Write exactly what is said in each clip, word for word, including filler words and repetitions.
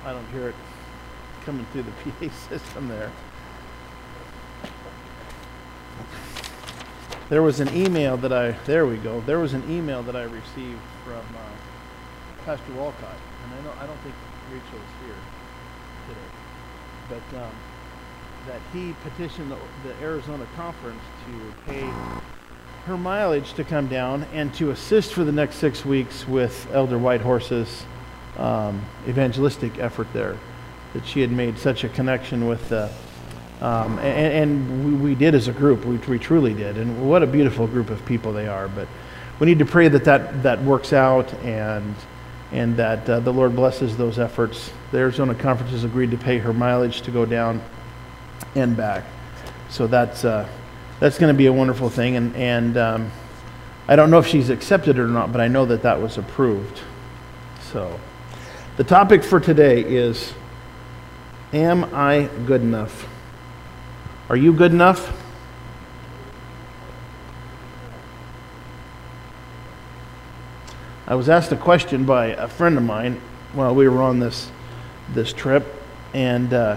I don't hear it coming through the P A system there. There was an email that I, there we go, there was an email that I received from uh, Pastor Walcott, and I know I don't think Rachel is here today, but um, that he petitioned the, the Arizona conference to pay her mileage to come down and to assist for the next six weeks with Elder Whitehorse's um, evangelistic effort there, that she had made such a connection with the Um, and, and we, we did as a group. We, we truly did. And what a beautiful group of people they are. But we need to pray that that, that works out and and that uh, the Lord blesses those efforts. The Arizona Conference has agreed to pay her mileage to go down and back. So that's uh, that's going to be a wonderful thing. And, and um, I don't know if she's accepted it or not, but I know that that was approved. So the topic for today is, am I good enough? Are you good enough? I was asked a question by a friend of mine while we were on this this trip, and uh,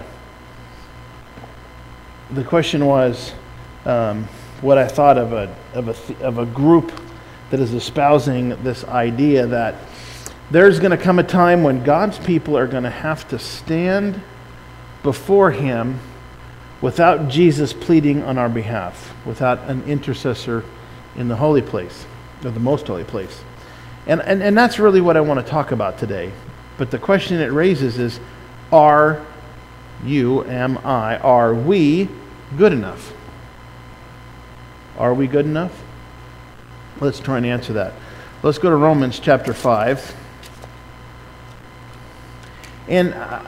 the question was um, what I thought of a of a th- of a group that is espousing this idea that there's going to come a time when God's people are going to have to stand before Him without Jesus pleading on our behalf, without an intercessor in the holy place, or the most holy place. And, and, and that's really what I want to talk about today. But the question it raises is, are you, am I, are we good enough? Are we good enough? Let's try and answer that. Let's go to Romans chapter five. And Uh,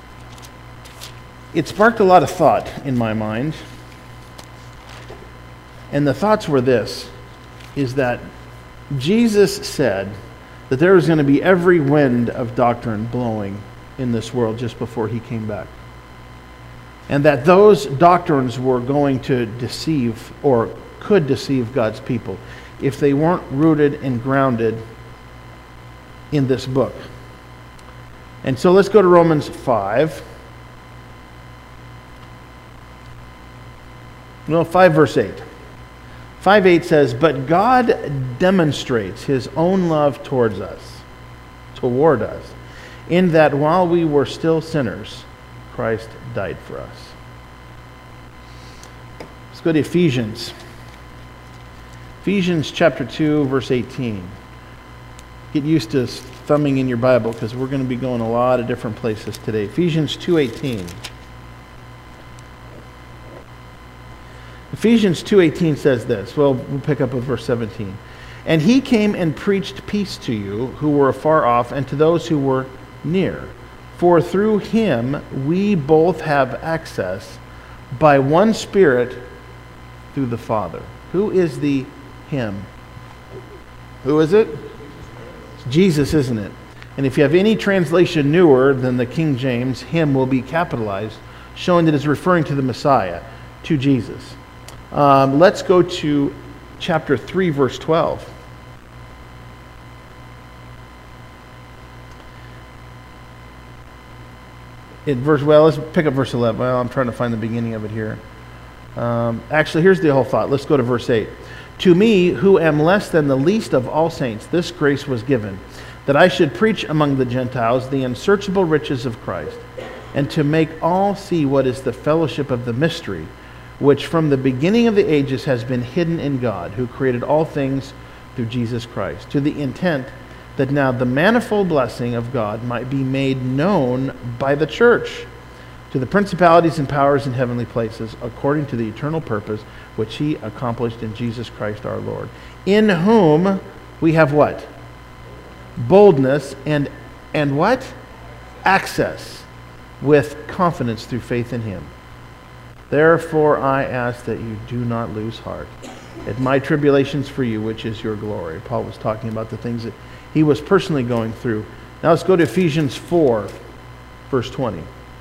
It sparked a lot of thought in my mind. And the thoughts were this, is that Jesus said that there was going to be every wind of doctrine blowing in this world just before He came back. And that those doctrines were going to deceive, or could deceive, God's people if they weren't rooted and grounded in this book. And so let's go to Romans five. No, five verse eight. five eight says, "But God demonstrates His own love towards us, toward us, in that while we were still sinners, Christ died for us." Let's go to Ephesians. Ephesians chapter two, verse eighteen. Get used to thumbing in your Bible because we're going to be going a lot of different places today. Ephesians two eighteen. Ephesians two eighteen says this. Well, we'll pick up with verse seventeen. "And He came and preached peace to you who were afar off, and to those who were near. For through Him we both have access by one Spirit through the Father." Who is the Him? Who is it? It's Jesus, isn't it? And if you have any translation newer than the King James, Him will be capitalized, showing that it's referring to the Messiah, to Jesus. Um, let's go to chapter three, verse twelve. It verse well, let's pick up verse eleven. Well, I'm trying to find the beginning of it here. Um, actually, here's the whole thought. Let's go to verse eight. "To me, who am less than the least of all saints, this grace was given, that I should preach among the Gentiles the unsearchable riches of Christ, and to make all see what is the fellowship of the mystery, which from the beginning of the ages has been hidden in God, who created all things through Jesus Christ, to the intent that now the manifold blessing of God might be made known by the church, to the principalities and powers in heavenly places, according to the eternal purpose which He accomplished in Jesus Christ our Lord, in whom we have" what? "Boldness and and what? Access with confidence through faith in Him. Therefore I ask that you do not lose heart at my tribulations for you, which is your glory." Paul was talking about the things that he was personally going through. Now let's go to Ephesians four, verse twenty.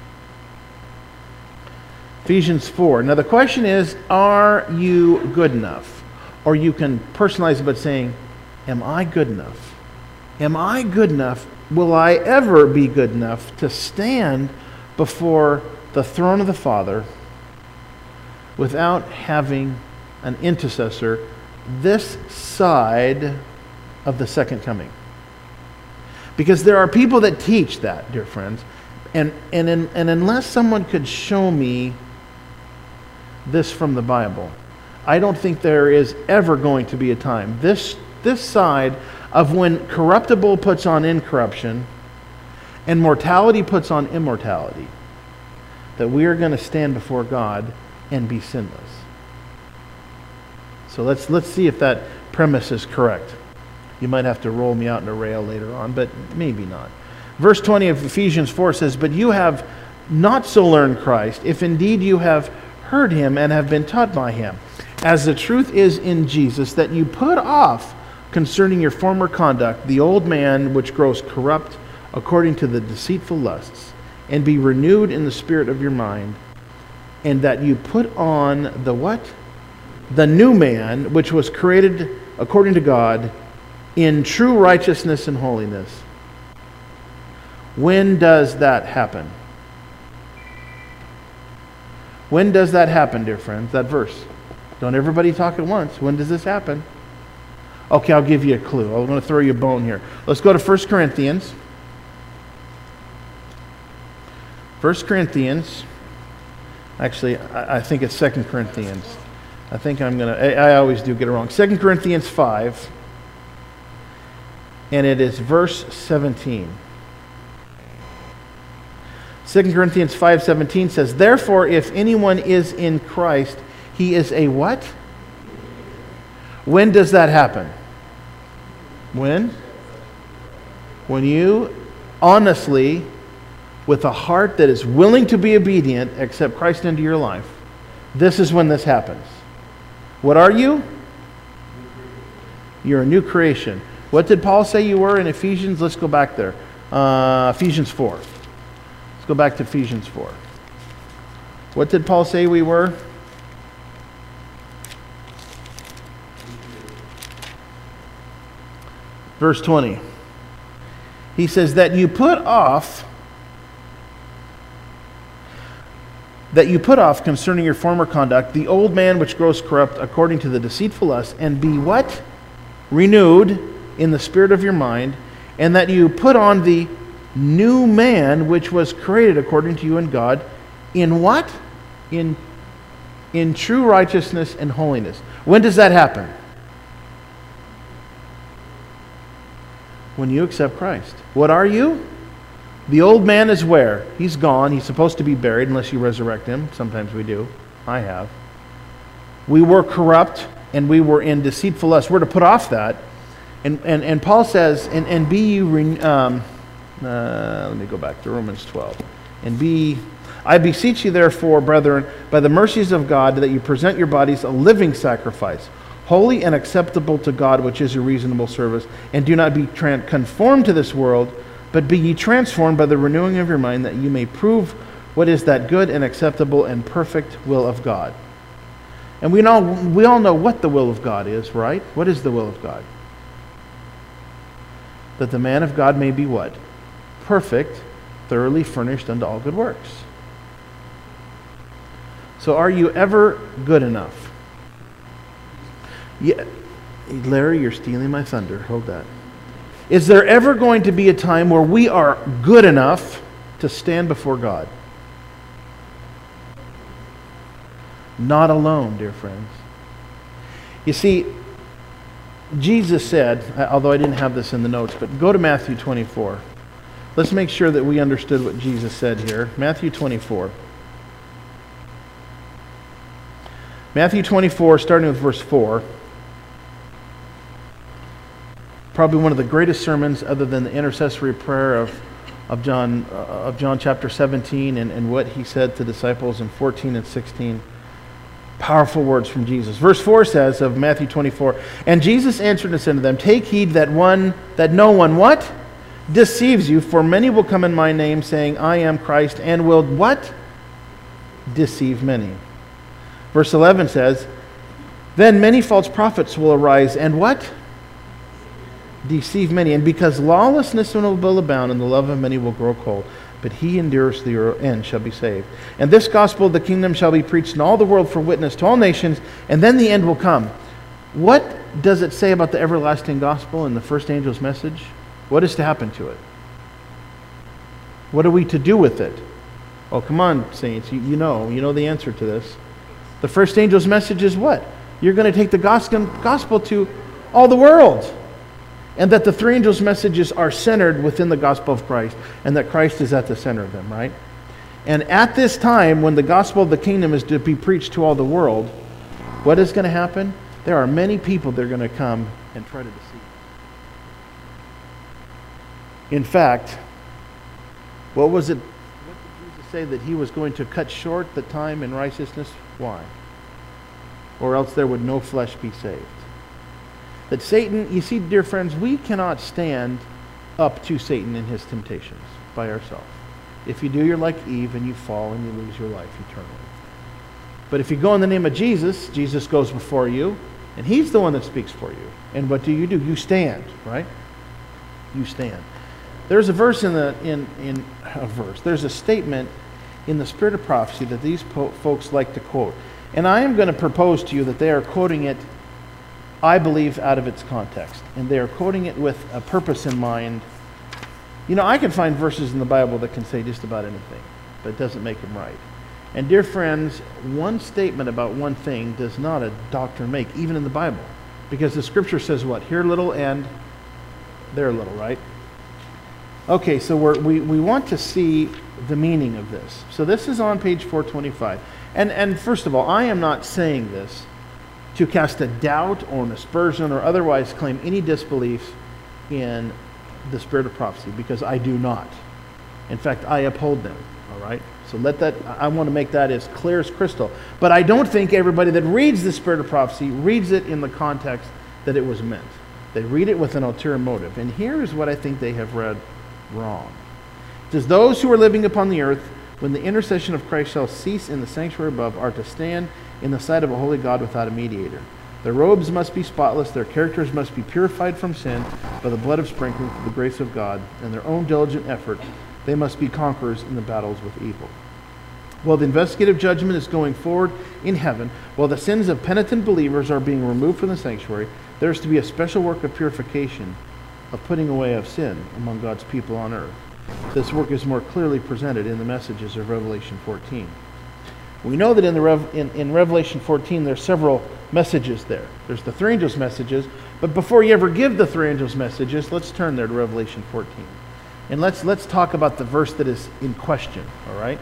Ephesians four. Now the question is, are you good enough? Or you can personalize it by saying, am I good enough? Am I good enough will I ever be good enough to stand before the throne of the Father without having an intercessor this side of the second coming? Because there are people that teach that, dear friends, and and in, and unless someone could show me this from the Bible, I don't think there is ever going to be a time this this side of when corruptible puts on incorruption and mortality puts on immortality, that we are going to stand before God and be sinless. So let's let's see if that premise is correct. You might have to roll me out in a rail later on, but maybe not. Verse twenty of Ephesians four says, "But you have not so learned Christ, if indeed you have heard him and have been taught by him, as the truth is in Jesus, that you put off concerning your former conduct the old man which grows corrupt according to the deceitful lusts, and be renewed in the spirit of your mind, and that you put on the what? The new man, which was created according to God, in true righteousness and holiness." When does that happen? When does that happen, dear friends? That verse. Don't everybody talk at once. When does this happen? Okay, I'll give you a clue. I'm going to throw you a bone here. Let's go to First Corinthians. First Corinthians. Actually, I, I think it's Second Corinthians. I think I'm going to... I, I always do get it wrong. Second Corinthians five. And it is verse seventeen. Second Corinthians five seventeen says, "Therefore, if anyone is in Christ, he is a" what? When does that happen? When? When you honestly, with a heart that is willing to be obedient, accept Christ into your life. This is when this happens. What are you? You're a new creation. What did Paul say you were in Ephesians? Let's go back there. Uh, Ephesians four. Let's go back to Ephesians four. What did Paul say we were? Verse twenty. He says that you put off, that you put off concerning your former conduct the old man which grows corrupt according to the deceitful lust, and be what? Renewed in the spirit of your mind, and that you put on the new man which was created according to you in God, in what? In, in true righteousness and holiness. When does that happen? When you accept Christ. What are you? The old man is where? He's gone. He's supposed to be buried unless you resurrect him. Sometimes we do. I have. We were corrupt and we were in deceitful lust. We're to put off that. And, and, and Paul says, and, and be you, re, um, uh, let me go back to Romans twelve. And be, I beseech you therefore, brethren, by the mercies of God, that you present your bodies a living sacrifice, holy and acceptable to God, which is your reasonable service. And do not be tra- conformed to this world, but be ye transformed by the renewing of your mind, that you may prove what is that good and acceptable and perfect will of God. And we know, we all know what the will of God is, right? What is the will of God? That the man of God may be what? Perfect, thoroughly furnished unto all good works. So are you ever good enough? Yeah, Larry, you're stealing my thunder. Hold that. Is there ever going to be a time where we are good enough to stand before God? Not alone, dear friends. You see, Jesus said, although I didn't have this in the notes, but go to Matthew twenty-four. Let's make sure that we understood what Jesus said here. Matthew twenty-four. Matthew twenty-four, starting with verse four. Probably one of the greatest sermons other than the intercessory prayer of, of, John, uh, of John chapter seventeen and, and what he said to disciples in fourteen and sixteen. Powerful words from Jesus. Verse four says of Matthew twenty-four, "And Jesus answered and said to them, Take heed that one, that no one," what? "Deceives you, for many will come in my name, saying, I am Christ, and will," what? "Deceive many." Verse eleven says, "Then many false prophets will arise, and" what? deceive many. And because lawlessness will abound, and the love of many will grow cold. But he endures to the end shall be saved. And this gospel of the kingdom shall be preached in all the world for witness to all nations, and then the end will come. What does it say about the everlasting gospel in the first angel's message? What is to happen to it? What are we to do with it? Oh, come on, saints. You, you know. You know the answer to this. The first angel's message is what? You're going to take the gospel, gospel to all the world. And that the three angels' messages are centered within the gospel of Christ. And that Christ is at the center of them, right? And at this time, when the gospel of the kingdom is to be preached to all the world, what is going to happen? There are many people that are going to come and try to deceive. In fact, what was it? What did Jesus say? That he was going to cut short the time in righteousness? Why? Or else there would no flesh be saved. That Satan, you see, dear friends, we cannot stand up to Satan and his temptations by ourselves. If you do, you're like Eve and you fall and you lose your life eternally. But if you go in the name of Jesus, Jesus goes before you, and he's the one that speaks for you. And what do you do? You stand, right? You stand. There's a verse in the in in a verse. There's a statement in the Spirit of Prophecy that these po- folks like to quote, and I am going to propose to you that they are quoting it, I believe, out of its context, and they are quoting it with a purpose in mind. You know, I can find verses in the Bible that can say just about anything, but it doesn't make them right. And dear friends, one statement about one thing does not a doctrine make, even in the Bible. Because the Scripture says what? Here little and there little, right? Okay, so we're, we we want to see the meaning of this. So this is on page four twenty-five. And, and first of all, I am not saying this to cast a doubt or an aspersion or otherwise claim any disbelief in the Spirit of prophecy, because I do not. In fact, I uphold them, all right? So let that, I want to make that as clear as crystal. But I don't think everybody that reads the Spirit of prophecy reads it in the context that it was meant. They read it with an ulterior motive. And here is what I think they have read wrong. It says, those who are living upon the earth, when the intercession of Christ shall cease in the sanctuary above, are to stand in the sight of a holy God without a mediator. Their robes must be spotless, their characters must be purified from sin by the blood of sprinkling through the grace of God, and their own diligent effort they must be conquerors in the battles with evil. While the investigative judgment is going forward in heaven, while the sins of penitent believers are being removed from the sanctuary, there is to be a special work of purification, of putting away of sin among God's people on earth. This work is more clearly presented in the messages of Revelation fourteen. We know that in, the Rev, in, in Revelation fourteen there's several messages there. There's the three angels' messages, but before you ever give the three angels' messages, let's turn there to Revelation fourteen. And let's let's talk about the verse that is in question, all right?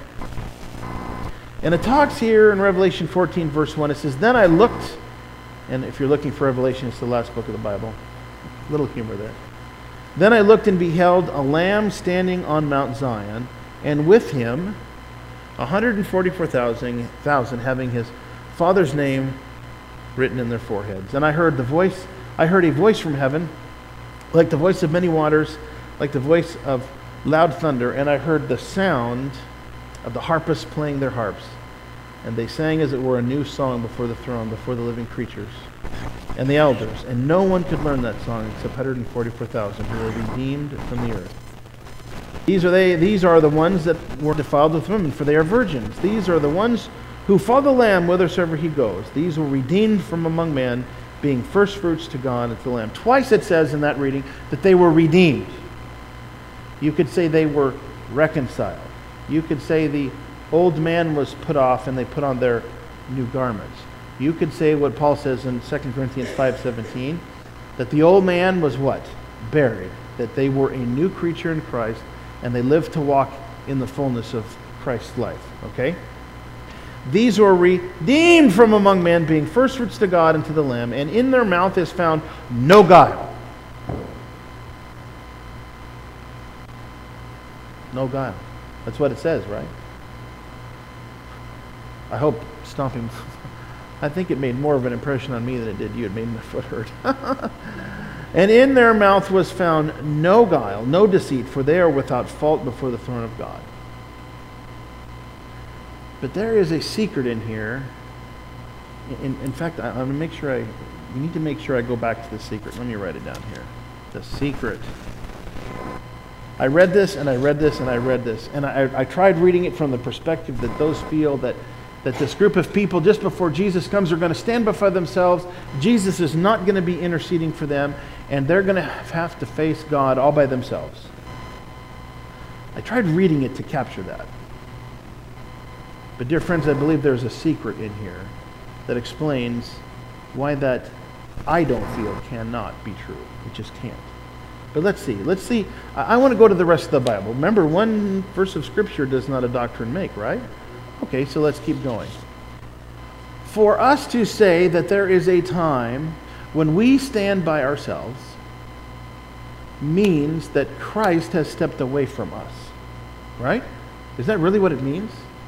And it talks here in Revelation fourteen, verse one. It says, then I looked, and if you're looking for Revelation, it's the last book of the Bible. Little humor there. Then I looked and beheld a lamb standing on Mount Zion, and with him one hundred forty-four thousand having his Father's name written in their foreheads. And I heard the voice, I heard a voice from heaven, like the voice of many waters, like the voice of loud thunder, and I heard the sound of the harpists playing their harps. And they sang as it were a new song before the throne, before the living creatures and the elders. And no one could learn that song except one hundred forty-four thousand who were redeemed from the earth. These are they. These are the ones that were defiled with women, for they are virgins. These are the ones who follow the Lamb whithersoever he goes. These were redeemed from among men, being firstfruits to God and to the Lamb. Twice it says in that reading that they were redeemed. You could say they were reconciled. You could say the old man was put off and they put on their new garments. You could say what Paul says in Second Corinthians five seventeen, that the old man was what? Buried. That they were a new creature in Christ and they lived to walk in the fullness of Christ's life. Okay? These were redeemed from among men, being firstfruits to God and to the Lamb, and in their mouth is found no guile. No guile. That's what it says, right? I hope stomping... I think it made more of an impression on me than it did you. It made my foot hurt. And in their mouth was found no guile, no deceit, for they are without fault before the throne of God. But there is a secret in here. In, in fact, I, I'm going to make sure I... You need to make sure I go back to the secret. Let me write it down here. The secret. I read this and I read this and I read this. And I, I tried reading it from the perspective that those feel that, that this group of people just before Jesus comes are going to stand before themselves. Jesus is not going to be interceding for them, and they're going to have to face God all by themselves. I tried reading it to capture that. But dear friends, I believe there's a secret in here that explains why that I don't feel cannot be true. It just can't. But let's see. Let's see. I, I want to go to the rest of the Bible. Remember, one verse of Scripture does not a doctrine make, right? Okay, so let's keep going. For us to say that there is a time when we stand by ourselves means that Christ has stepped away from us, right? Is that really what it means?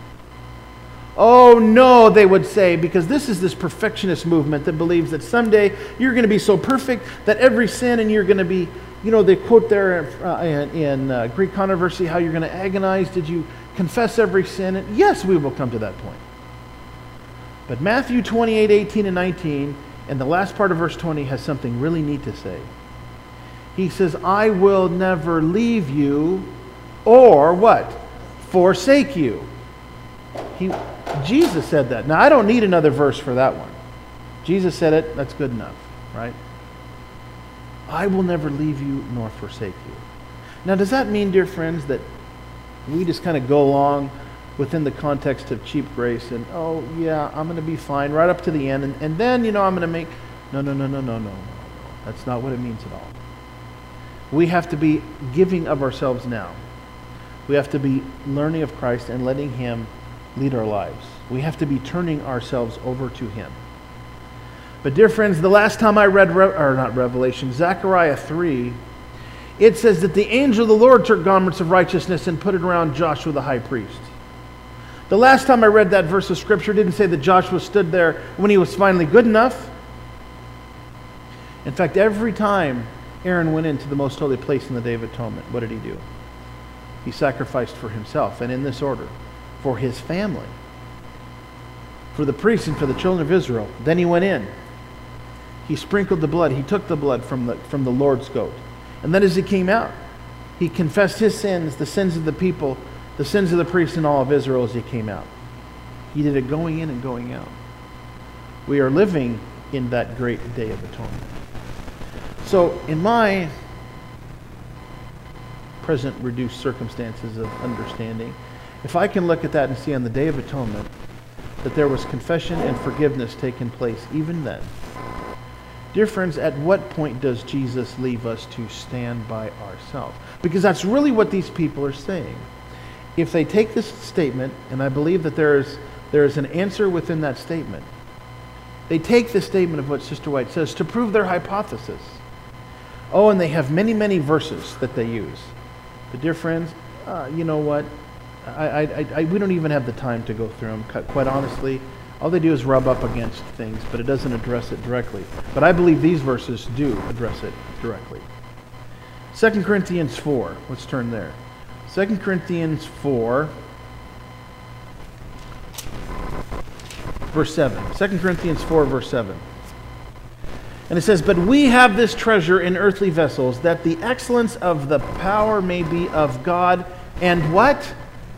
Oh no, they would say, because this is this perfectionist movement that believes that someday you're going to be so perfect that every sin and you're going to be, you know, they quote there uh, in, in uh, Greek controversy how you're going to agonize. Did you confess every sin? And yes, we will come to that point. But Matthew twenty-eight, eighteen, and nineteen, and the last part of verse twenty has something really neat to say. He says, I will never leave you or what? Forsake you. He, Jesus said that. Now, I don't need another verse for that one. Jesus said it. That's good enough, right? I will never leave you nor forsake you. Now, does that mean, dear friends, that we just kind of go along within the context of cheap grace and, oh, yeah, I'm going to be fine right up to the end, and, and then, you know, I'm going to make... No, no, no, no, no, no, no. That's not what it means at all. We have to be giving of ourselves now. We have to be learning of Christ and letting Him lead our lives. We have to be turning ourselves over to Him. But dear friends, the last time I read, Re- or not Revelation, Zechariah three, it says that the angel of the Lord took garments of righteousness and put it around Joshua the high priest. The last time I read that verse of Scripture didn't say that Joshua stood there when he was finally good enough. In fact, every time Aaron went into the most holy place in the Day of Atonement, what did he do? He sacrificed for himself, and in this order, for his family, for the priests and for the children of Israel. Then he went in. He sprinkled the blood. He took the blood from the, from the Lord's goat. And then as he came out, he confessed his sins, the sins of the people, the sins of the priests and all of Israel as he came out. He did it going in and going out. We are living in that great Day of Atonement. So in my present reduced circumstances of understanding, if I can look at that and see on the Day of Atonement that there was confession and forgiveness taking place even then, dear friends, at what point does Jesus leave us to stand by ourselves? Because that's really what these people are saying. If they take this statement, and I believe that there is, there is an answer within that statement, they take the statement of what Sister White says to prove their hypothesis. Oh, and they have many, many verses that they use. But dear friends, uh, you know what? I, I, I, we don't even have the time to go through them. Quite honestly, all they do is rub up against things, but it doesn't address it directly. But I believe these verses do address it directly. Second Corinthians four. Let's turn there. Second Corinthians four, verse seven. Second Corinthians four, verse seven. And it says, but we have this treasure in earthly vessels, that the excellence of the power may be of God. And what?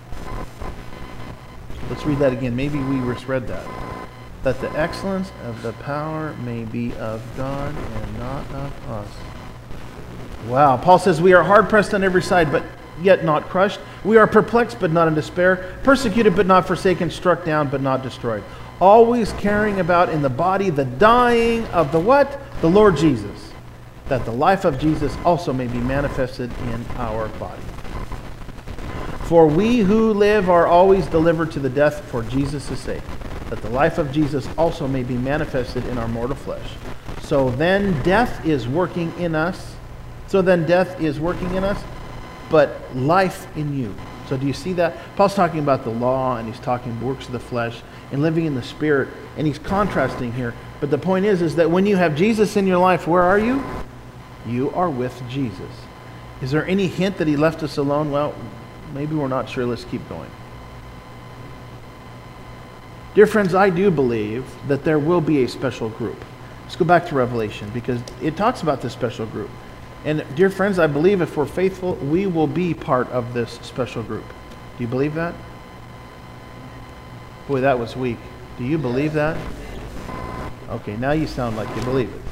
Let's read that again. Maybe we misread that. That the excellence of the power may be of God and not of us. Wow. Paul says, we are hard-pressed on every side, but yet not crushed. We are perplexed, but not in despair. Persecuted, but not forsaken. Struck down, but not destroyed. Always carrying about in the body the dying of the what? The Lord Jesus, that the life of Jesus also may be manifested in our body. For we who live are always delivered to the death for Jesus' sake, that the life of Jesus also may be manifested in our mortal flesh. So then death is working in us. So then death is working in us, but life in you. So do you see that? Paul's talking about the law, and he's talking works of the flesh and living in the Spirit, and he's contrasting here. But the point is, is that when you have Jesus in your life, where are you? You are with Jesus. Is there any hint that he left us alone? Well, maybe we're not sure. Let's keep going. Dear friends, I do believe that there will be a special group. Let's go back to Revelation, because it talks about this special group. And dear friends, I believe if we're faithful, we will be part of this special group. Do you believe that? Boy, that was weak. Do you believe that? Okay, now you sound like you believe it.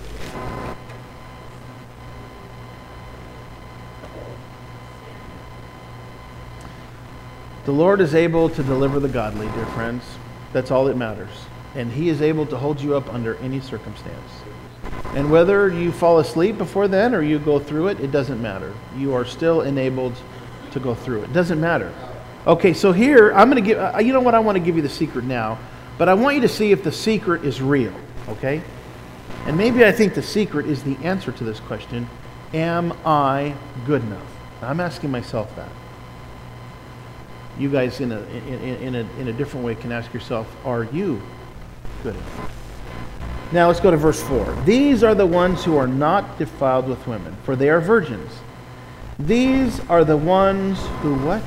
The Lord is able to deliver the godly, dear friends. That's all that matters. And He is able to hold you up under any circumstance. And whether you fall asleep before then or you go through it, it doesn't matter. You are still enabled to go through it. It doesn't matter. Okay, so here, I'm going to give, uh, you know what, I want to give you the secret now, but I want you to see if the secret is real, okay? And maybe I think the secret is the answer to this question, am I good enough? I'm asking myself that. You guys in a, in, in, a, in a different way can ask yourself, are you good enough? Now let's go to verse four. These are the ones who are not defiled with women, for they are virgins. These are the ones who what?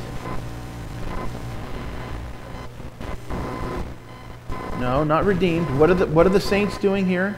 No, not redeemed. What are the, what are the saints doing here?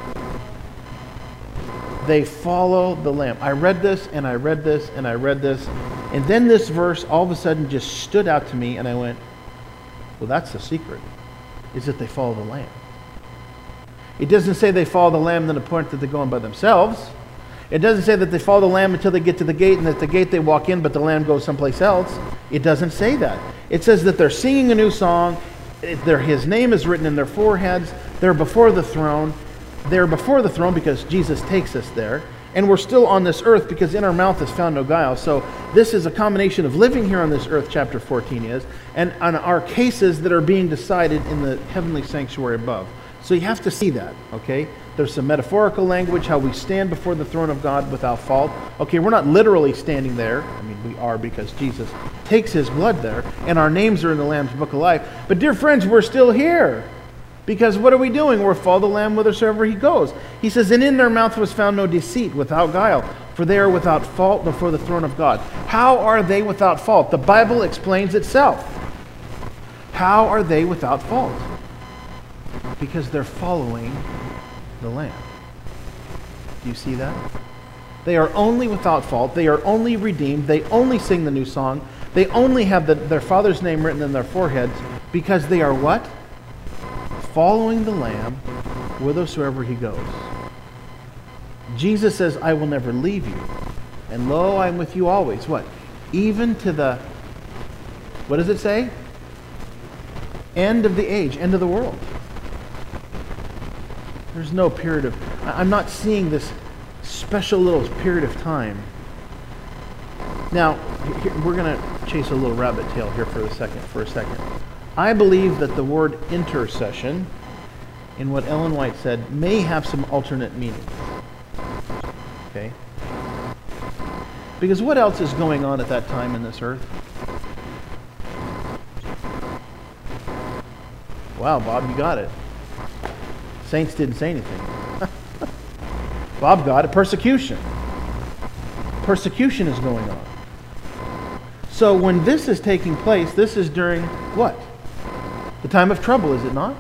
They follow the Lamb. I read this, and I read this, and I read this. And then this verse all of a sudden just stood out to me, and I went, well, that's the secret, is that they follow the Lamb. It doesn't say they follow the Lamb to the point that they're going by themselves. It doesn't say that they follow the Lamb until they get to the gate, and at the gate they walk in, but the Lamb goes someplace else. It doesn't say that. It says that they're singing a new song. They're, His name is written in their foreheads. They're before the throne. They're before the throne because Jesus takes us there. And we're still on this earth because in our mouth is found no guile. So this is a combination of living here on this earth, chapter fourteen is, and on our cases that are being decided in the heavenly sanctuary above. So you have to see that, okay? There's some metaphorical language, how we stand before the throne of God without fault. Okay, we're not literally standing there. I mean, we are because Jesus takes His blood there, and our names are in the Lamb's Book of Life. But dear friends, we're still here. Because what are we doing? We're follow the Lamb whithersoever He goes. He says, and in their mouth was found no deceit, without guile, for they are without fault before the throne of God. How are they without fault? The Bible explains itself. How are they without fault? Because they're following the Lamb. Do you see that? They are only without fault. They are only redeemed. They only sing the new song. They only have the, their Father's name written in their foreheads because they are what? Following the Lamb whithersoever He goes. Jesus says, I will never leave you. And lo, I am with you always. What? Even to the, what does it say? End of the age, end of the world. There's no period of, I'm not seeing this special little period of time. Now, here, we're going to chase a little rabbit tail here for a second, for a second. I believe that the word intercession, in what Ellen White said, may have some alternate meanings. Okay? Because what else is going on at that time in this earth? Wow, Bob, you got it. Saints didn't say anything. Bob got it. Persecution. Persecution is going on. So when this is taking place, this is during what? The time of trouble, is it not?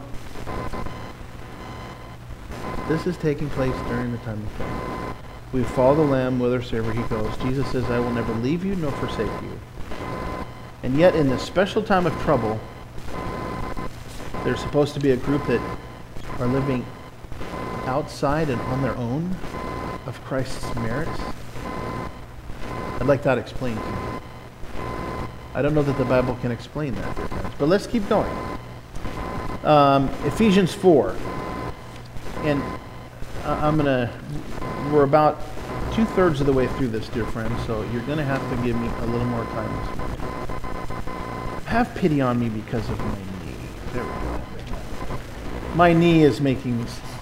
This is taking place during the time of trouble. We follow the Lamb whithersoever He goes. Jesus says, I will never leave you nor forsake you. And yet in this special time of trouble, there's supposed to be a group that are living outside and on their own of Christ's merits. I'd like that explained to me. I don't know that the Bible can explain that, dear friends. But let's keep going. Um, Ephesians four. And I'm going to, we're about two-thirds of the way through this, dear friends, so you're going to have to give me a little more time this morning. Have pity on me because of my knee. There we go. My knee is making me...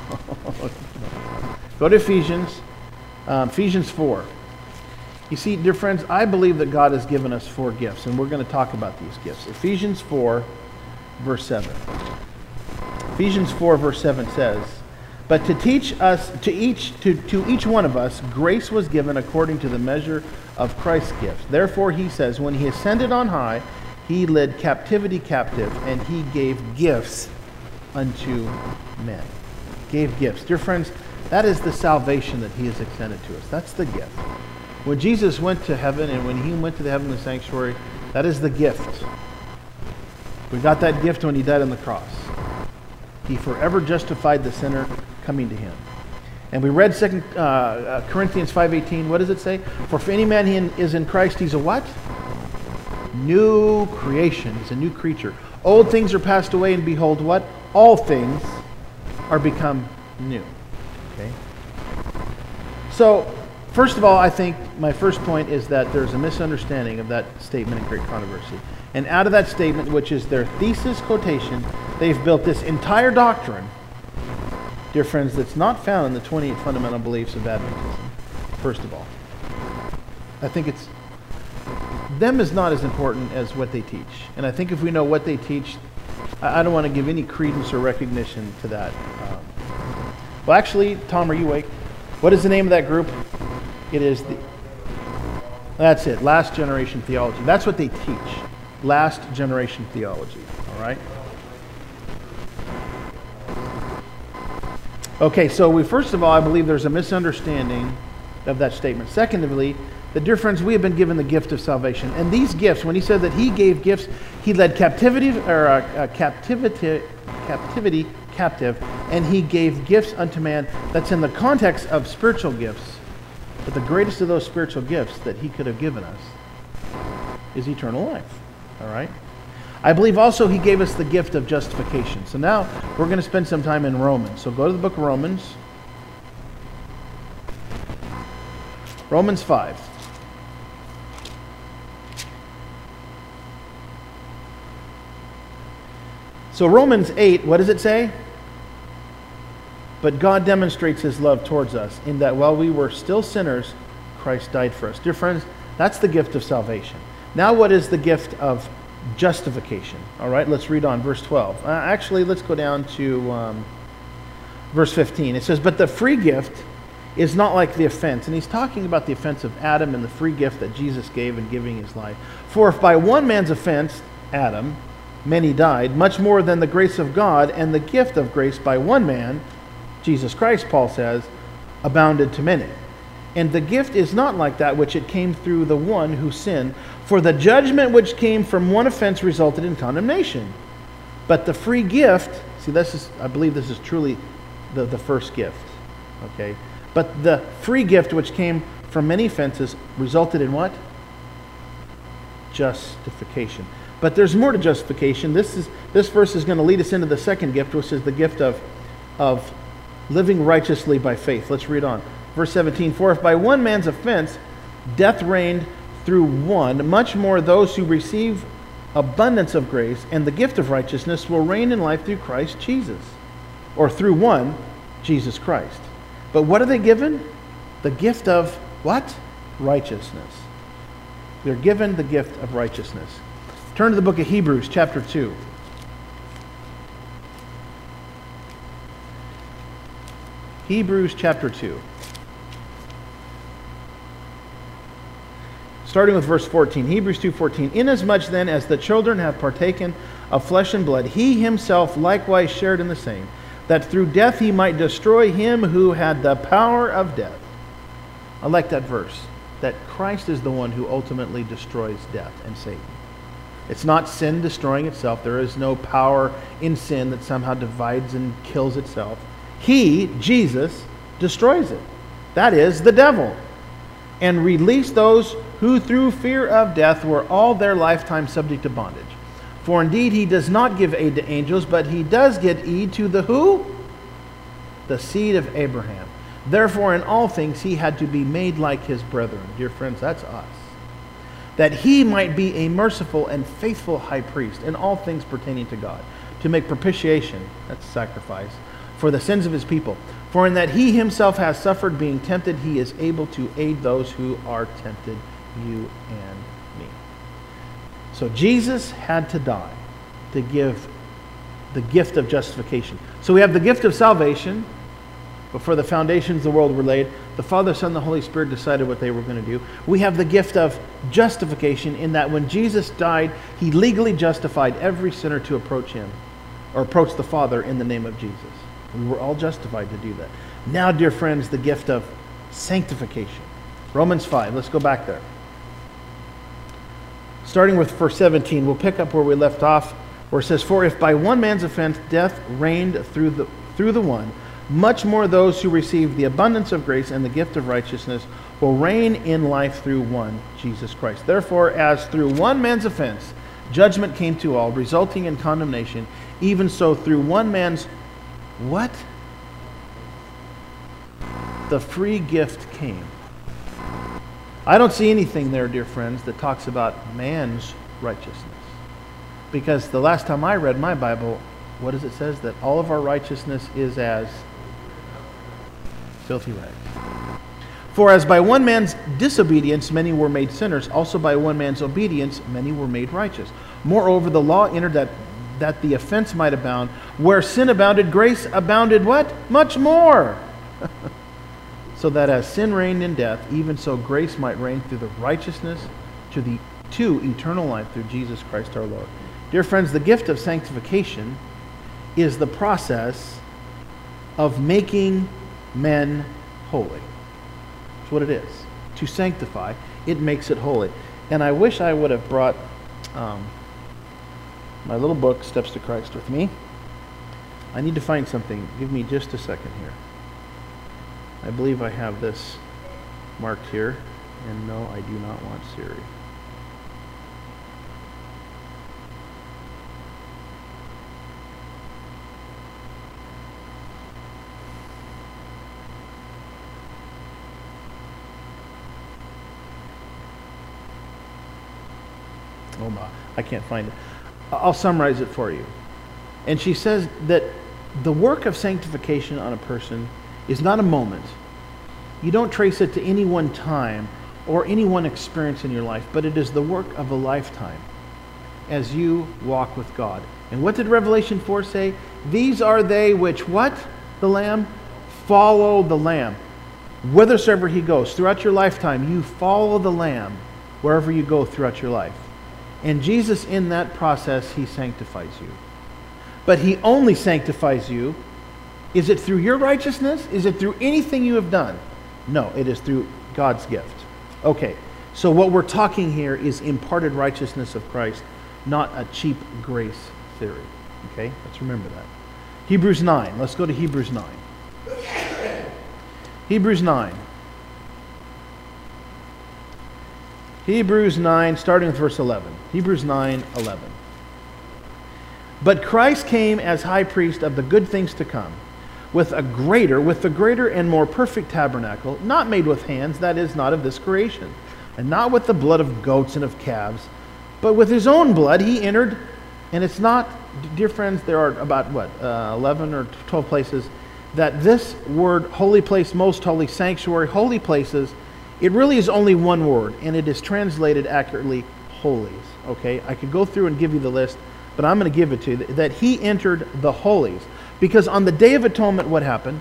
Go to Ephesians. Um, Ephesians four. You see, dear friends, I believe that God has given us four gifts, and we're going to talk about these gifts. Ephesians four, verse seven. Ephesians four, verse seven says, but to teach us, to each, to, to each one of us, grace was given according to the measure of Christ's gifts. Therefore, he says, when He ascended on high, He led captivity captive, and He gave gifts unto men. Gave gifts. Dear friends, That is the salvation that he has extended to us. That's the gift. When Jesus went to heaven and when he went to the heavenly sanctuary, that is the gift. We got that gift when he died on the cross. He forever justified the sinner coming to him. And we read Second uh, Corinthians five eighteen. What does it say? For if any man is in Christ, he's a what? New creation. He's a new creature. Old things are passed away, and behold, what? All things are become new. Okay? So, first of all, I think my first point is that there's a misunderstanding of that statement in Great Controversy. And out of that statement, which is their thesis quotation, they've built this entire doctrine, dear friends, that's not found in the twenty-eight fundamental beliefs of Adventism, first of all. I think it's, them is not as important as what they teach. And I think if we know what they teach, I, I don't want to give any credence or recognition to that. Um, well, actually, Tom, are you awake? What is the name of that group? It is the, that's it, Last Generation Theology. That's what they teach. Last Generation Theology. All right? Okay, so we first of all, I believe there's a misunderstanding of that statement. Secondly, that, dear friends, we have been given the gift of salvation. And these gifts, when he said that he gave gifts, he led captivity or uh, uh, captivity, captivity captive, and he gave gifts unto man. That's in the context of spiritual gifts. But the greatest of those spiritual gifts that he could have given us is eternal life. All right? I believe also he gave us the gift of justification. So now we're going to spend some time in Romans. So go to the book of Romans. Romans five. So Romans eight, what does it say? But God demonstrates his love towards us in that while we were still sinners, Christ died for us. Dear friends, that's the gift of salvation. Now what is the gift of justification? All right, let's read on verse twelve. Uh, actually, let's go down to um, verse fifteen. It says, but the free gift is not like the offense. And he's talking about the offense of Adam and the free gift that Jesus gave in giving his life. For if by one man's offense, Adam, many died, much more than the grace of God and the gift of grace by one man, Jesus Christ, Paul says, abounded to many. And the gift is not like that which it came through the one who sinned. For the judgment which came from one offense resulted in condemnation. But the free gift, see, this is, I believe this is truly the, the first gift. Okay? But the free gift which came from many offenses resulted in what? Justification. But there's more to justification. This is this verse is going to lead us into the second gift, which is the gift of, of living righteously by faith. Let's read on. Verse seventeen, for if by one man's offense death reigned through one, much more those who receive abundance of grace and the gift of righteousness will reign in life through Christ Jesus. Or through one, Jesus Christ. But what are they given? The gift of what? Righteousness. They're given the gift of righteousness. Turn to the book of Hebrews, chapter two. Hebrews, chapter two. Starting with verse fourteen. Hebrews two fourteen. Inasmuch then as the children have partaken of flesh and blood, he himself likewise shared in the same, that through death he might destroy him who had the power of death. I like that verse. That Christ is the one who ultimately destroys death and Satan. It's not sin destroying itself. There is no power in sin that somehow divides and kills itself. He, Jesus, destroys it. That is the devil. And release those who through fear of death were all their lifetime subject to bondage. For indeed he does not give aid to angels, but he does give aid to the who? The seed of Abraham. Therefore in all things he had to be made like his brethren. Dear friends, that's us. That he might be a merciful and faithful high priest in all things pertaining to God, to make propitiation, that's sacrifice, for the sins of his people. For in that he himself has suffered being tempted, he is able to aid those who are tempted, you and me. So Jesus had to die to give the gift of justification. So we have the gift of salvation. Before the foundations of the world were laid, the Father, Son, and the Holy Spirit decided what they were going to do. We have the gift of justification in that when Jesus died, he legally justified every sinner to approach him or approach the Father in the name of Jesus. We were all justified to do that. Now, dear friends, the gift of sanctification. Romans five, let's go back there. Starting with verse seventeen, we'll pick up where we left off, where it says, "For if by one man's offense death reigned through the, through the one, much more those who receive the abundance of grace and the gift of righteousness will reign in life through one, Jesus Christ. Therefore, as through one man's offense judgment came to all, resulting in condemnation, even so through one man's," what? "The free gift came." I don't see anything there, dear friends, that talks about man's righteousness. Because the last time I read my Bible, what does it say? That all of our righteousness is as filthy rags. "For as by one man's disobedience many were made sinners, also by one man's obedience many were made righteous. Moreover, the law entered that, that the offense might abound. Where sin abounded, grace abounded" what? "Much more." "So that as sin reigned in death, even so grace might reign through the righteousness to the to eternal life through Jesus Christ our Lord." Dear friends, the gift of sanctification is the process of making men holy. That's what it is. To sanctify, it makes it holy. And I wish I would have brought um, my little book, Steps to Christ, with me. I need to find something. Give me just a second here. I believe I have this marked here. And no, I do not want Siri. Oh my, I can't find it. I'll summarize it for you. And she says that the work of sanctification on a person is not a moment. You don't trace it to any one time or any one experience in your life, but it is the work of a lifetime as you walk with God. And what did Revelation four say? "These are they which," what? "The Lamb?" "Follow the Lamb." Whithersoever he goes, throughout your lifetime, you follow the Lamb wherever you go throughout your life. And Jesus, in that process, he sanctifies you. But he only sanctifies you. Is it through your righteousness? Is it through anything you have done? No, it is through God's gift. Okay, so what we're talking here is imparted righteousness of Christ, not a cheap grace theory. Okay, let's remember that. Hebrews nine. Let's go to Hebrews nine. Hebrews nine. Hebrews nine, starting with verse eleven. Hebrews nine, eleven. "But Christ came as high priest of the good things to come, with a greater, with the greater and more perfect tabernacle, not made with hands, that is, not of this creation, and not with the blood of goats and of calves, but with his own blood he entered." And it's not, dear friends, there are about, what, uh, eleven or twelve places that this word, holy place, most holy, sanctuary, holy places, it really is only one word, and it is translated accurately, holies. Okay, I could go through and give you the list, but I'm going to give it to you, that he entered the holies. Because on the Day of Atonement, what happened?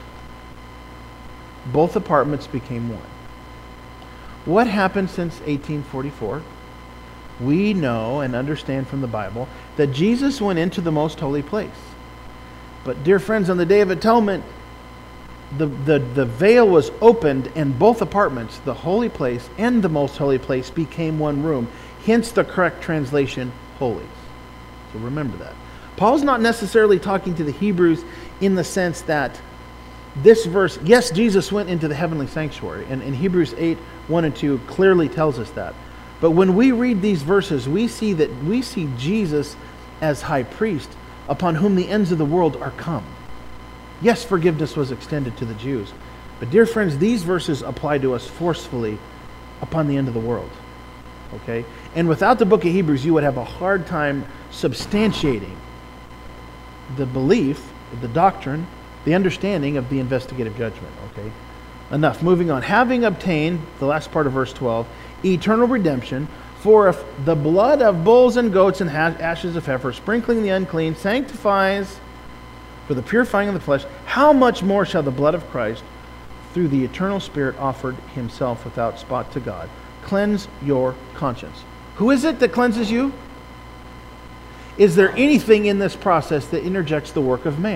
Both apartments became one. What happened since eighteen forty-four? We know and understand from the Bible that Jesus went into the most holy place. But dear friends, on the Day of Atonement, the, the, the veil was opened and both apartments, the holy place and the most holy place, became one room. Hence the correct translation, holies. So remember that. Paul's not necessarily talking to the Hebrews in the sense that this verse, yes, Jesus went into the heavenly sanctuary, and in Hebrews eight, one and two clearly tells us that. But when we read these verses, we see that we see Jesus as high priest, upon whom the ends of the world are come. Yes, forgiveness was extended to the Jews. But dear friends, these verses apply to us forcefully upon the end of the world. Okay? And without the book of Hebrews, you would have a hard time substantiating the belief, the doctrine, the understanding of the investigative judgment. Okay? Enough. Moving on. Having obtained, the last part of verse twelve, eternal redemption, for if the blood of bulls and goats and ashes of heifer, sprinkling the unclean, sanctifies for the purifying of the flesh, how much more shall the blood of Christ, through the eternal Spirit offered himself without spot to God, cleanse your conscience? Who is it that cleanses you? Is there anything in this process that interjects the work of man?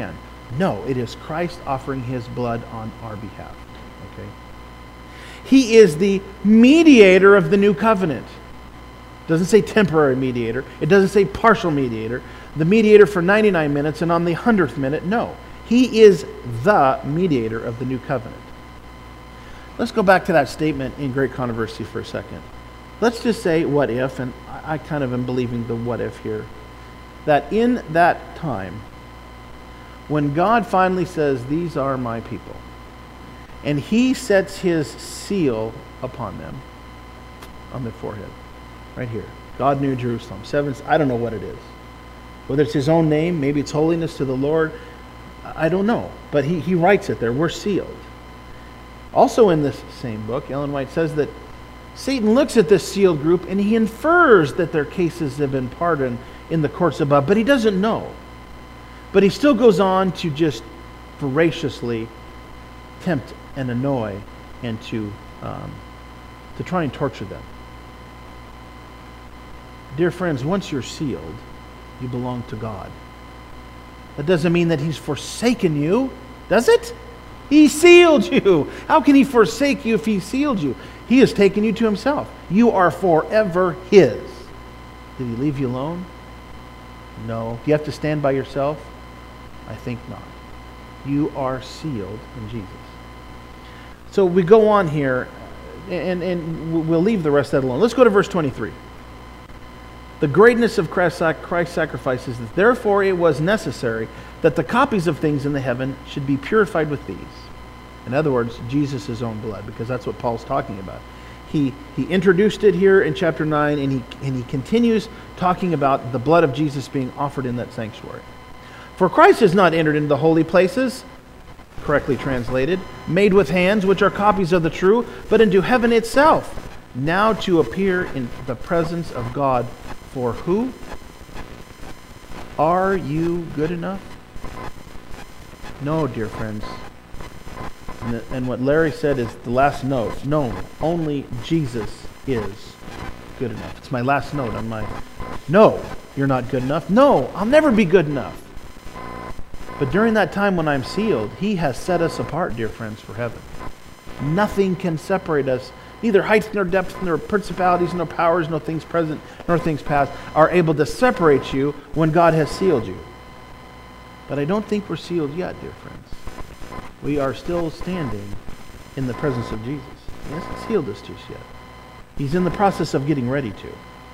No, it is Christ offering his blood on our behalf. Okay? He is the mediator of the new covenant. It doesn't say temporary mediator. It doesn't say partial mediator. The mediator for ninety-nine minutes and on the hundredth minute. No. He is the mediator of the new covenant. Let's go back to that statement in Great Controversy for a second. Let's just say what if, and I kind of am believing the what if here, that in that time, when God finally says, these are my people, and he sets his seal upon them on their forehead, right here. God knew Jerusalem. Seven, I don't know what it is. Whether it's his own name, maybe it's holiness to the Lord, I don't know. But he, he writes it there. We're sealed. Also in this same book, Ellen White says that Satan looks at this sealed group and he infers that their cases have been pardoned in the courts above, but he doesn't know. But he still goes on to just voraciously tempt and annoy and to, um, to try and torture them. Dear friends, once you're sealed, you belong to God. That doesn't mean that he's forsaken you, does it? He sealed you. How can he forsake you if he sealed you? He has taken you to himself. You are forever his. Did he leave you alone? No. Do you have to stand by yourself? I think not. You are sealed in Jesus. So we go on here, and, and we'll leave the rest of that alone. Let's go to verse twenty-three. The greatness of Christ's sacrifice is that therefore it was necessary that the copies of things in the heaven should be purified with these. In other words, Jesus' own blood, because that's what Paul's talking about. He he introduced it here in chapter nine, and he and he continues talking about the blood of Jesus being offered in that sanctuary. For Christ has not entered into the holy places, correctly translated, made with hands, which are copies of the true, but into heaven itself, now to appear in the presence of God. For who? Are you good enough? No, dear friends. And, the, and what Larry said is the last note. No, only Jesus is good enough. It's my last note on my... No, you're not good enough. No, I'll never be good enough. But during that time when I'm sealed, he has set us apart, dear friends, for heaven. Nothing can separate us. Neither heights nor depths, nor principalities, nor powers, nor things present, nor things past are able to separate you when God has sealed you. But I don't think we're sealed yet, dear friends. We are still standing in the presence of Jesus. He hasn't sealed us just yet. He's in the process of getting ready to.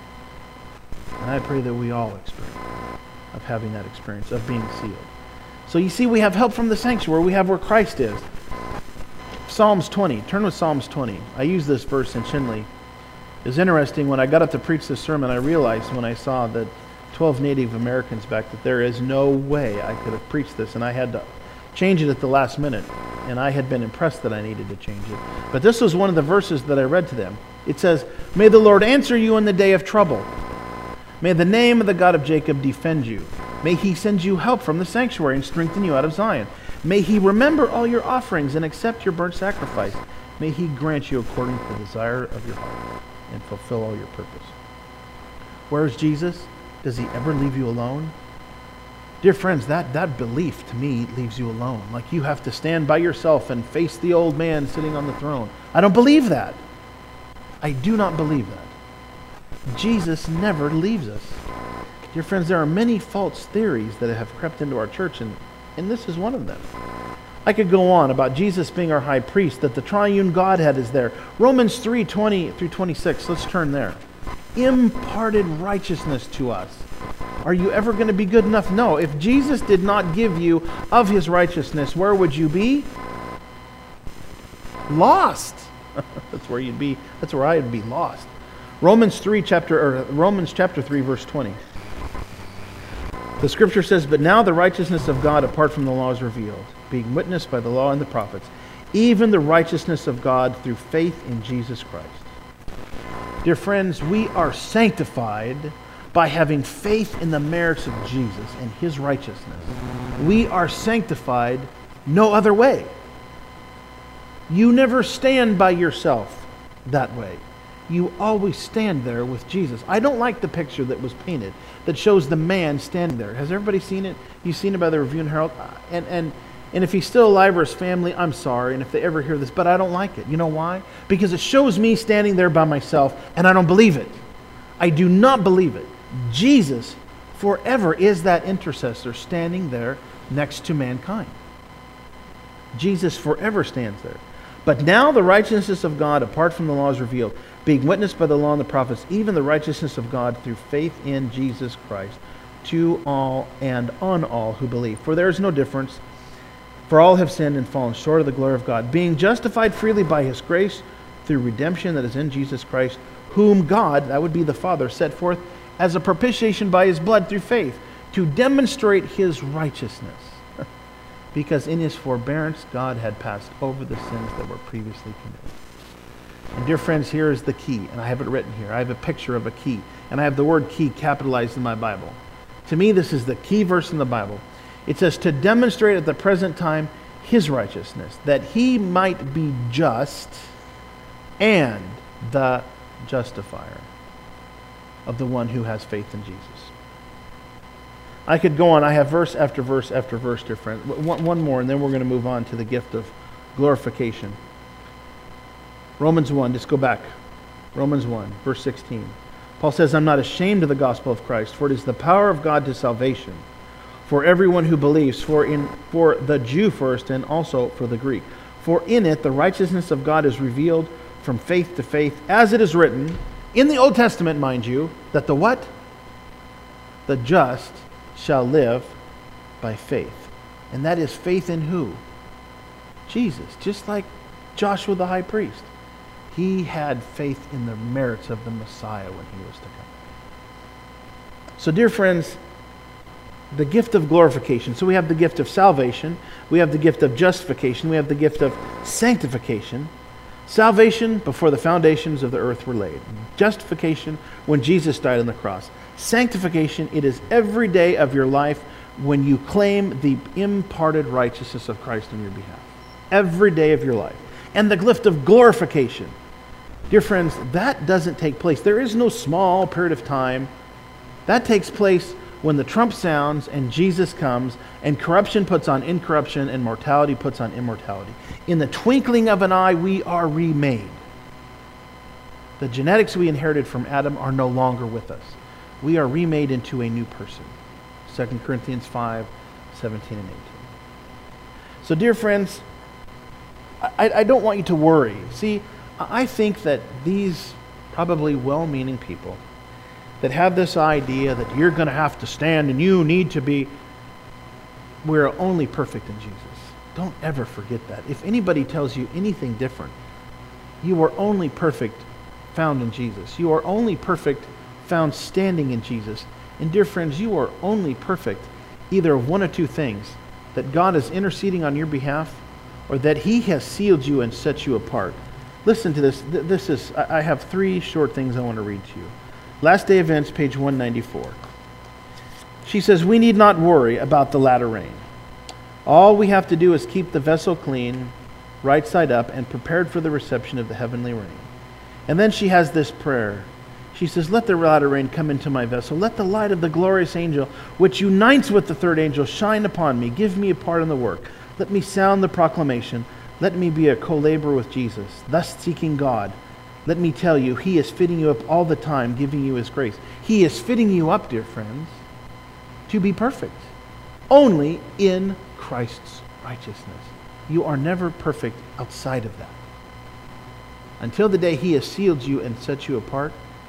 And I pray that we all experience of having that experience of being sealed. So you see, we have help from the sanctuary. We have where Christ is. Psalms twenty. Turn with Psalms twenty. I use this verse in Shinley. It's interesting. When I got up to preach this sermon, I realized when I saw that twelve Native Americans back that there is no way I could have preached this, and I had to change it at the last minute. And I had been impressed that I needed to change it. But this was one of the verses that I read to them. It says, "May the Lord answer you in the day of trouble. May the name of the God of Jacob defend you. May he send you help from the sanctuary and strengthen you out of Zion. May he remember all your offerings and accept your burnt sacrifice. May he grant you according to the desire of your heart and fulfill all your purpose." Where is Jesus? Does he ever leave you alone? Dear friends, that, that belief to me leaves you alone. Like you have to stand by yourself and face the old man sitting on the throne. I don't believe that. I do not believe that. Jesus never leaves us. Dear friends, there are many false theories that have crept into our church, and, and this is one of them. I could go on about Jesus being our high priest, that the triune Godhead is there. Romans three twenty through twenty-six, let's turn there. Imparted righteousness to us. Are you ever going to be good enough? No. If Jesus did not give you of his righteousness, where would you be? Lost. That's where you'd be. That's where I'd be, lost. Romans three chapter or Romans chapter three verse twenty. The scripture says, "But now the righteousness of God apart from the law is revealed, being witnessed by the law and the prophets, even the righteousness of God through faith in Jesus Christ." Dear friends, we are sanctified by having faith in the merits of Jesus and his righteousness. We are sanctified no other way. You never stand by yourself that way. you always stand there with Jesus. I don't like the picture that was painted that shows the man standing there. Has everybody seen it? You've seen it by the Review and Herald? And, and, and if he's still alive or his family, I'm sorry. And if they ever hear this, but I don't like it. You know why? Because it shows me standing there by myself, and I don't believe it. I do not believe it. Jesus forever is that intercessor standing there next to mankind. Jesus forever stands there. But now the righteousness of God apart from the law is revealed, being witnessed by the law and the prophets, even the righteousness of God through faith in Jesus Christ, to all and on all who believe. For there is no difference, for all have sinned and fallen short of the glory of God, being justified freely by his grace through redemption that is in Jesus Christ, whom God, that would be the Father, set forth as a propitiation by his blood through faith, to demonstrate his righteousness. Because in his forbearance, God had passed over the sins that were previously committed. And dear friends, here is the key, and I have it written here. I have a picture of a key, and I have the word key capitalized in my Bible. To me, this is the key verse in the Bible. It says, to demonstrate at the present time his righteousness, that he might be just and the justifier of the one who has faith in Jesus. I could go on. I have verse after verse after verse, dear friend. One, one more, and then we're going to move on to the gift of glorification. Romans one, just go back. Romans one, verse sixteen. Paul says, I'm not ashamed of the gospel of Christ, for it is the power of God to salvation for everyone who believes, for in for the Jew first and also for the Greek. For in it the righteousness of God is revealed from faith to faith, as it is written, in the Old Testament, mind you, that the what? The just shall live by faith. And that is faith in who? Jesus. Just like Joshua the high priest. He had faith in the merits of the Messiah when he was to come. So dear friends, the gift of glorification. So we have the gift of salvation. We have the gift of justification. We have the gift of sanctification. Salvation before the foundations of the earth were laid. Justification when Jesus died on the cross. Sanctification, it is every day of your life when you claim the imparted righteousness of Christ on your behalf. Every day of your life. And the gift of glorification. Dear friends, that doesn't take place. There is no small period of time. That takes place when the trump sounds and Jesus comes and corruption puts on incorruption and mortality puts on immortality. In the twinkling of an eye, we are remade. The genetics we inherited from Adam are no longer with us. We are remade into a new person. Second Corinthians five, seventeen and eighteen. So dear friends, I, I don't want you to worry. See, I think that these probably well-meaning people that have this idea that you're going to have to stand and you need to be, we're only perfect in Jesus. Don't ever forget that. If anybody tells you anything different, you are only perfect found in Jesus. You are only perfect found standing in Jesus. And dear friends, you are only perfect either of one or two things: that God is interceding on your behalf, or that he has sealed you and set you apart. Listen to this. This is, I have three short things I want to read to you. Last Day Events, page one ninety-four. She says, we need not worry about the latter rain. All we have to do is keep the vessel clean, right side up, and prepared for the reception of the heavenly rain. And then she has this prayer. She says, let the latter rain come into my vessel. Let the light of the glorious angel, which unites with the third angel, shine upon me. Give me a part in the work. Let me sound the proclamation. Let me be a co-laborer with Jesus, thus seeking God. Let me tell you, he is fitting you up all the time, giving you his grace. He is fitting you up, dear friends, to be perfect. Only in Christ's righteousness. You are never perfect outside of that. Until the day he has sealed you and set you apart,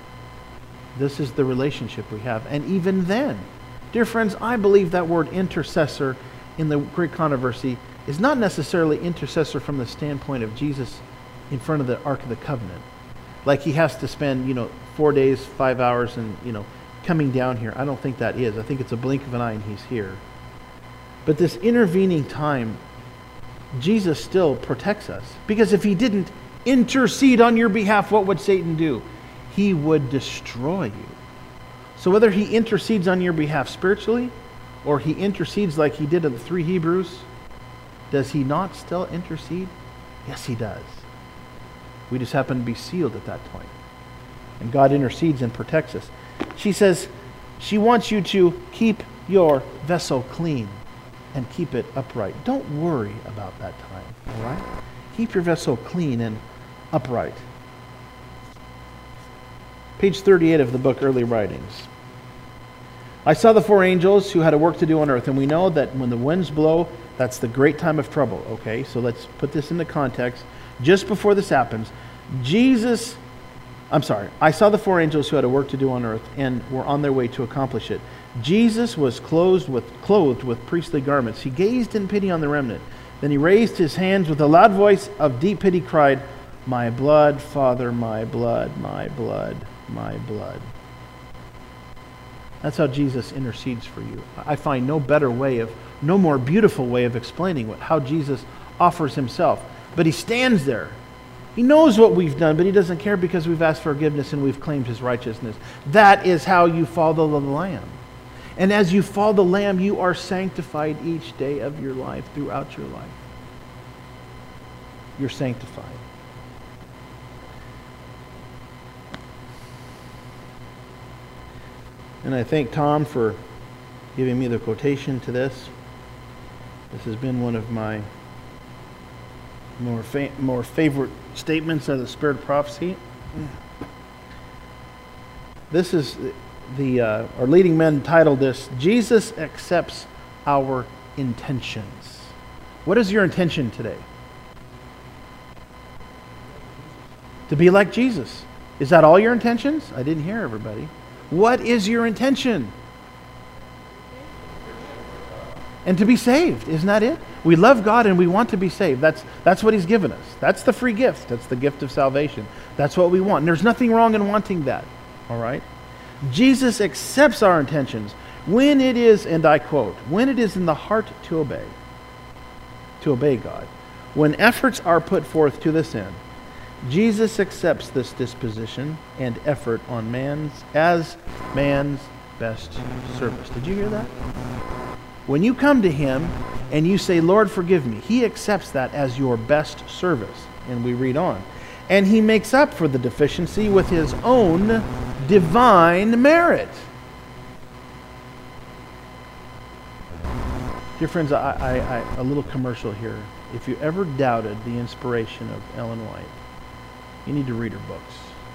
this is the relationship we have. And even then, dear friends, I believe that word intercessor in the great controversy is not necessarily intercessor from the standpoint of Jesus in front of the Ark of the Covenant. Like he has to spend, you know, four days, five hours and, you know, coming down here. I don't think that is. I think it's a blink of an eye and he's here. But this intervening time, Jesus still protects us. Because if he didn't intercede on your behalf, what would Satan do? He would destroy you. So whether he intercedes on your behalf spiritually, or he intercedes like he did in the three Hebrews, does he not still intercede? Yes, he does. We just happen to be sealed at that point. And God intercedes and protects us. She says she wants you to keep your vessel clean and keep it upright. Don't worry about that time, all right? Keep your vessel clean and upright. Page thirty-eight of the book, Early Writings. I saw the four angels who had a work to do on earth, and we know that when the winds blow, that's the great time of trouble, okay? So let's put this into context. Just before this happens, Jesus, I'm sorry, I saw the four angels who had a work to do on earth and were on their way to accomplish it. Jesus was clothed with, clothed with priestly garments. He gazed in pity on the remnant. Then he raised his hands with a loud voice of deep pity, cried, "My blood, Father, my blood, my blood, my blood." That's how Jesus intercedes for you. I find no better way of, no more beautiful way of explaining what, how Jesus offers himself. But he stands there. He knows what we've done, but he doesn't care because we've asked forgiveness and we've claimed his righteousness. That is how you follow the Lamb. And as you follow the Lamb, you are sanctified each day of your life, throughout your life. You're sanctified. And I thank Tom for giving me the quotation to this. This has been one of my more fa- more favorite statements of the Spirit of Prophecy. This is the, uh, our leading men titled this, Jesus Accepts Our Intentions. What is your intention today? To be like Jesus. Is that all your intentions? I didn't hear everybody. What is your intention? And to be saved, isn't that it? We love God and we want to be saved. That's, that's what he's given us. That's the free gift. That's the gift of salvation. That's what we want. And there's nothing wrong in wanting that. All right? Jesus accepts our intentions when it is, and I quote, when it is in the heart to obey, to obey God. When efforts are put forth to this end, Jesus accepts this disposition and effort on man's, as man's best service. Did you hear that? When you come to him and you say, Lord, forgive me, he accepts that as your best service. And we read on. And he makes up for the deficiency with his own divine merit. Dear friends, I, I, I, a little commercial here. If you ever doubted the inspiration of Ellen White, you need to read her books.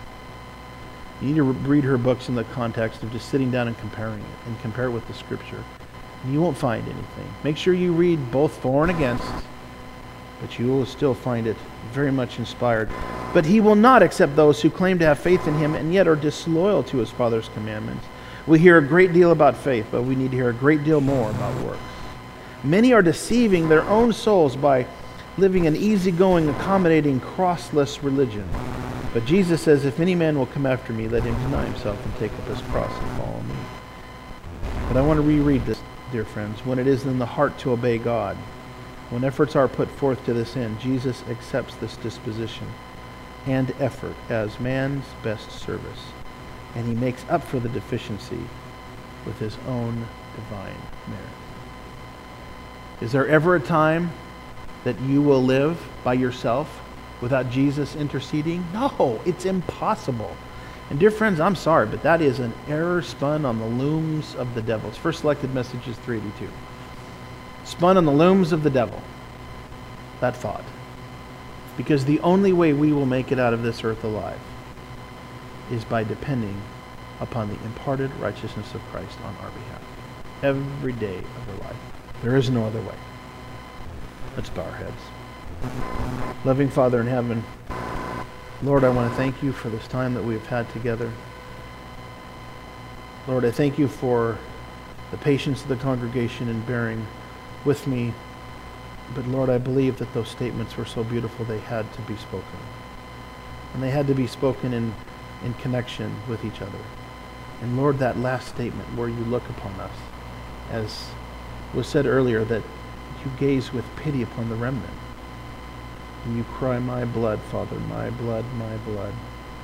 You need to read her books in the context of just sitting down and comparing it, and compare it with the Scripture. You won't find anything. Make sure you read both for and against, but you will still find it very much inspired. But he will not accept those who claim to have faith in him and yet are disloyal to his Father's commandments. We hear a great deal about faith, but we need to hear a great deal more about works. Many are deceiving their own souls by living an easygoing, accommodating, crossless religion. But Jesus says, if any man will come after me, let him deny himself and take up his cross and follow me. But I want to reread this, dear friends. When it is in the heart to obey God, when efforts are put forth to this end, Jesus accepts this disposition and effort as man's best service, and he makes up for the deficiency with his own divine merit. Is there ever a time that you will live by yourself without Jesus interceding? No, it's impossible. And dear friends, I'm sorry, but that is an error spun on the looms of the devil. Its first selected message is three eighty-two. Spun on the looms of the devil. That thought. Because the only way we will make it out of this earth alive is by depending upon the imparted righteousness of Christ on our behalf. Every day of our life. There is no other way. Let's bow our heads. Loving Father in heaven, Lord, I want to thank you for this time that we have had together. Lord, I thank you for the patience of the congregation in bearing with me. But Lord, I believe that those statements were so beautiful they had to be spoken. And they had to be spoken in, in connection with each other. And Lord, that last statement where you look upon us, as was said earlier, that you gaze with pity upon the remnant. And you cry, my blood, Father, my blood, my blood.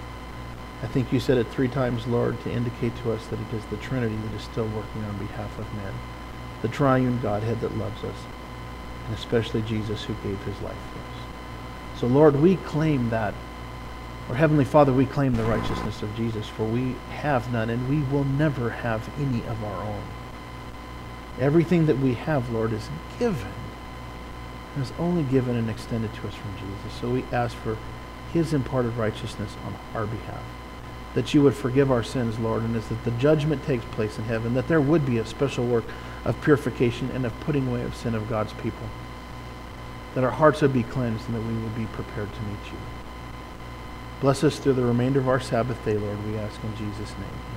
I think you said it three times, Lord, to indicate to us that it is the Trinity that is still working on behalf of men. The triune Godhead that loves us. And especially Jesus who gave his life for us. So Lord, we claim that Lord Heavenly Father, we claim the righteousness of Jesus, for we have none, and we will never have any of our own. Everything that we have, Lord, is given. It is only given and extended to us from Jesus. So we ask for his imparted righteousness on our behalf, that you would forgive our sins, Lord, and as that the judgment takes place in heaven, that there would be a special work of purification and of putting away of sin of God's people, that our hearts would be cleansed and that we would be prepared to meet you. Bless us through the remainder of our Sabbath day, Lord, we ask in Jesus' name.